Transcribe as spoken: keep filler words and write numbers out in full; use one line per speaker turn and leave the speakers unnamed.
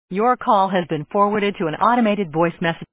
Your call has been forwarded to an automated voice message.